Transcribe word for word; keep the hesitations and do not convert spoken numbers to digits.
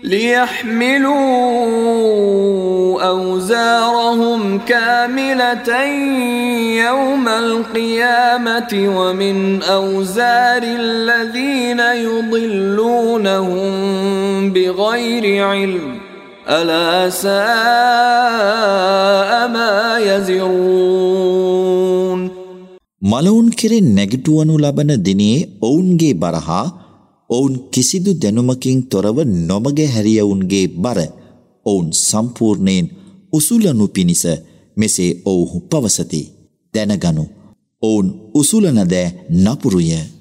ليحملوا أوزارهم كاملة يوم القيامة ومن أوزار الذين يضلونهم بغير علم ألا ساء ما يزرون. මලවුන් කෙරෙන් නැගිටවනු ලබන දිනේ ඔවුන්ගේ බරහා ඔවුන් කිසිදු දැනුමකින් තොරව නොමග හැරියවුන්ගේ බර ඔවුන් සම්පූර්ණයෙන් උසුලනු පිණිස මෙසේ ඔවුහු පවසති. දැනගනු ඔවුන් උසුලන දෑ නපුරුය.